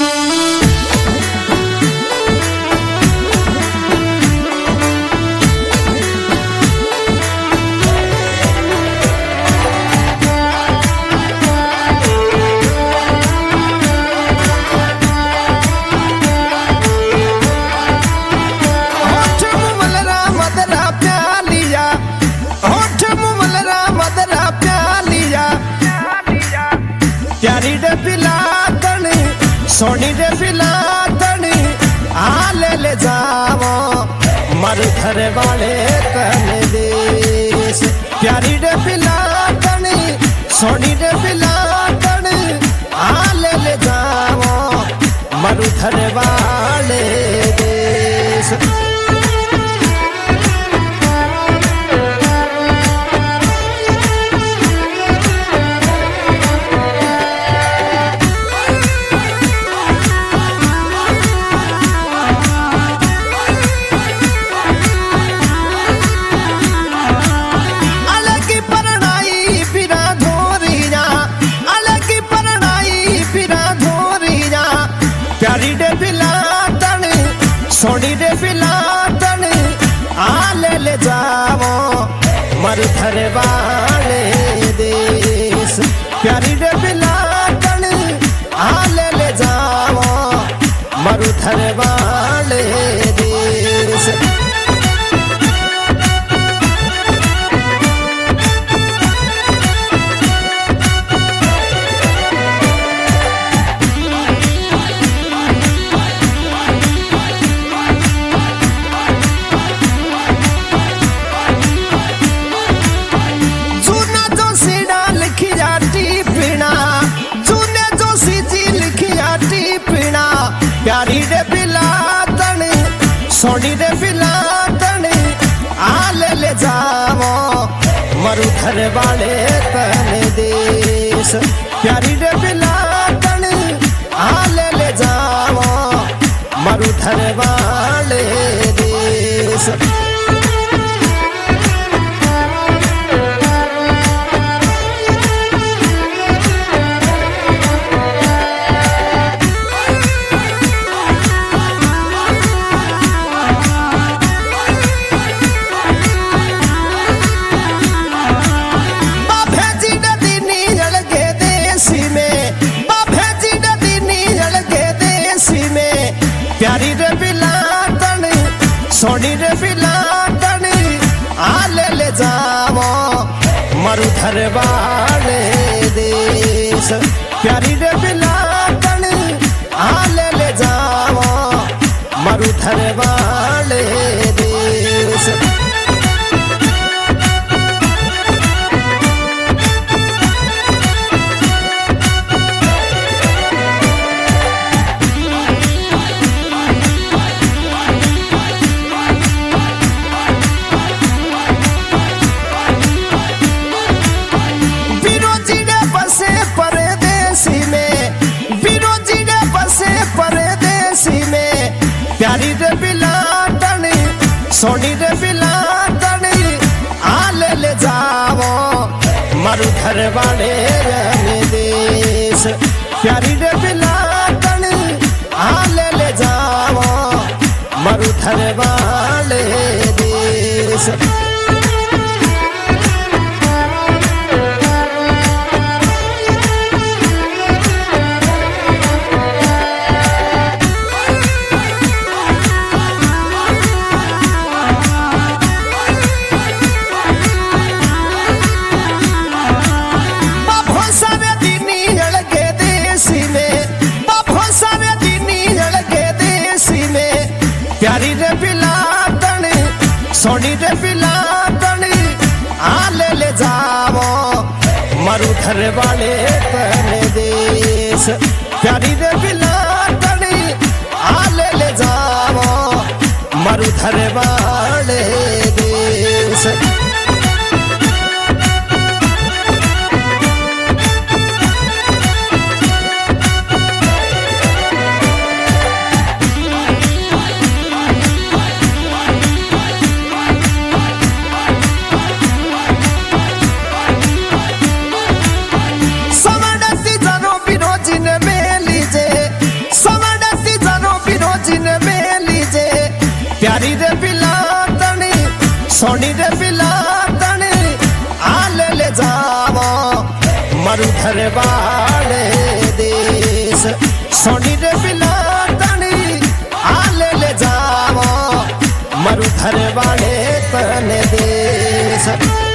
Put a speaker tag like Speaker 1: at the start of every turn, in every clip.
Speaker 1: प्यारी रे पिलातन सोनी रे पिलातन आले ले जावो मरु घर वाले तन देश। प्यारी रे पिलातन सोनी रे पिलातन आले ले जावो मरु घर वाले देश। प्यारी रे पिलातन सोनी रे पिलातन आले ले जावो मरु घर वाले देश। प्यारी रे पिलातन आले ले जावो मरु घर वाले देश। प्यारी रे पिलातन सोनी रे पिलातन आले ले जावो मरु घर वाले तन देश। प्यारी रे पिलातन आले ले जावो मरु घर वाले देश। प्यारी रे पिलातन सोनी रे पिलातन आले ले जावो मरु घर वाले देश। प्यारी रे पिलातन आले ले जावो मरु घर वाले देश। प्यारी रे पिलातन सोनी रे पिलातन आले ले जावो मरु घर वाले देश। प्यारी रे पिलातन आले ले जावो मरु घर वाले देश। प्यारी रे पिलातन सोनी रे पिलातन आले ले जावो मरु घर वाले तन देश। प्यारी रे पिलातन आले ले जावो मरु घर वाले देश। सोनी रे बिलातन आले ले जावो मरुधर वाले देश सोनी रे बिलातन आले ले जावो मरुधर वाले तन देश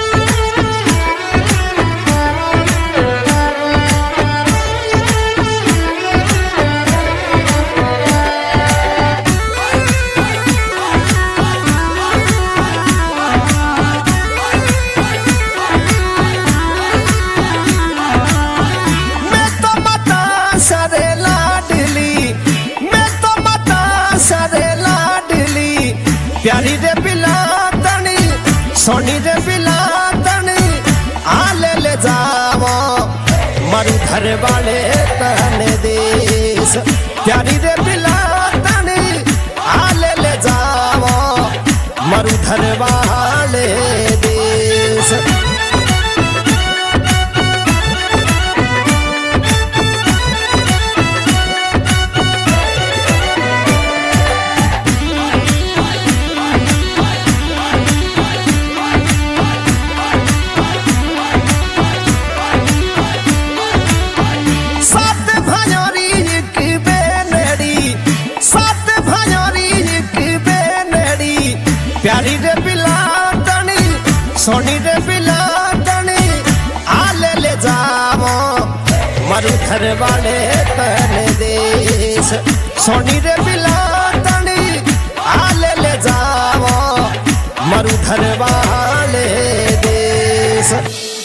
Speaker 1: प्यारी रे बिलातनी सोनी रे बिलातनी आले ले जावो मरुधर वाले तन देश प्यारी रे बिलातनी आले ले जावो मरुधर वाले देश प्यारी रे बिलातनी सोनी रे बिलातनी आले ले जावो मरुधर वाले तन देश सोनी रे बिलातनी आले ले जावो मरुधर वाले देश।